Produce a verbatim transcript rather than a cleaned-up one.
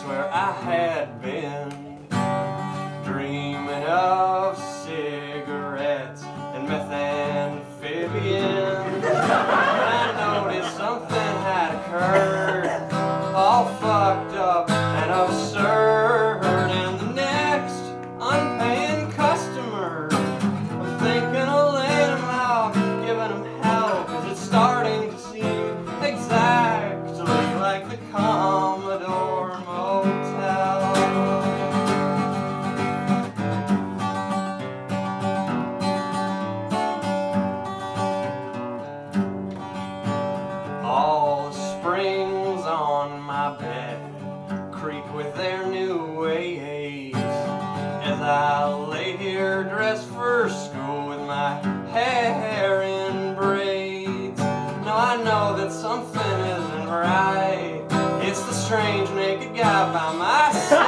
where I had been dreaming of cigarettes and methamphetamine. I noticed something had occurred, all fucked up and absurd. And the next unpaying customer, I'm thinking of laying him out, giving him hell, cause it's starting to seem exactly like the Commodore Motel. All the springs on my bed creak with their new ways as I lay here dressed for school with my hair in braids. Now I know that something isn't right. It's the strange naked guy by my side.